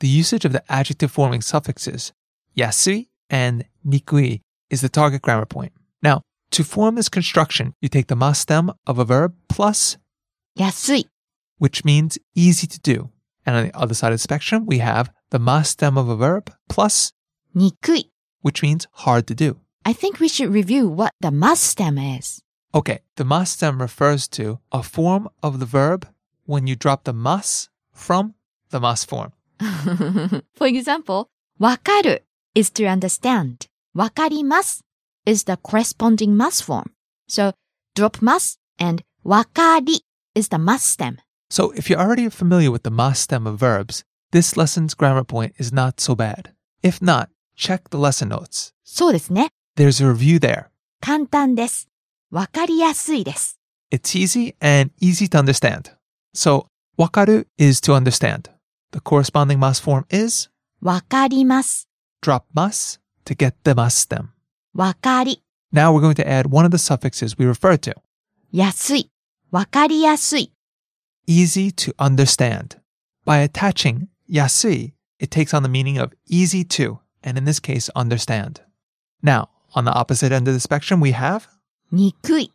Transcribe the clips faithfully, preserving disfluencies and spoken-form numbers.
the usage of the adjective-forming suffixes yasui and nikui is the target grammar point. Now, to form this construction, you take the mas stem of a verb plus 安い which means easy to do. And on the other side of the spectrum, we have the mas stem of a verb plus 憎い which means hard to do. I think we should review what the must stem is. Okay, the mas stem refers to a form of the verb when you drop the mas from the mas form. For example, わかる is to understand. わかります is the corresponding must form. So, drop mas and わかり is the must stem. So if you're already familiar with the mas stem of verbs, this lesson's grammar point is not so bad. If not, check the lesson notes. そうですね。 There's a review there. 簡単です。わかりやすいです。 It's easy and easy to understand. So, わかる is to understand. The corresponding mas form is わかります。 drop mas to get the mas stem. わかり Now we're going to add one of the suffixes we referred to. 安い。わかりやすい。 Easy to understand. By attaching yasui, it takes on the meaning of easy to, and in this case, understand. Now, on the opposite end of the spectrum, we have 憎い。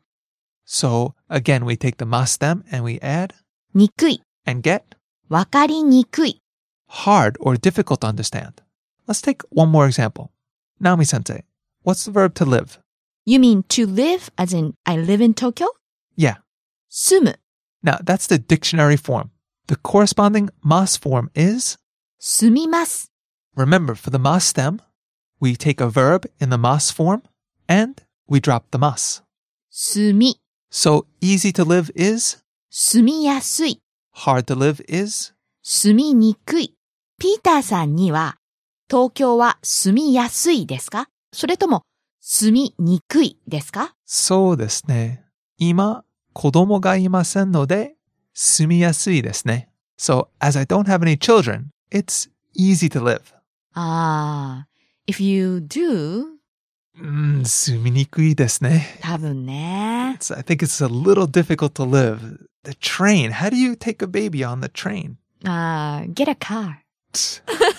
So again, we take the mas stem and we add 憎い。 and get わかりにくい。 hard or difficult to understand. Let's take one more example. Naomi-sensei, what's the verb to live? You mean to live as in I live in Tokyo? Yeah. 住む。 Now, that's the dictionary form. The corresponding mas form is, 住みます。 remember, for the mas stem, we take a verb in the mas form and we drop the mas. 住み。 So easy to live is, 住みやすい。 hard to live is, 住みにくい。ピーターさんには、東京は住みやすいですか？それとも、住みにくいですか？ そうですね。今、子供がいませんので、住みやすいですね。So, as I don't have any children, it's easy to live. ああ、if you do, うん、住みにくいですね。 多分ね。 It's, I think it's a little difficult to live. The train, how do you take a baby on the train? ああ、get a car.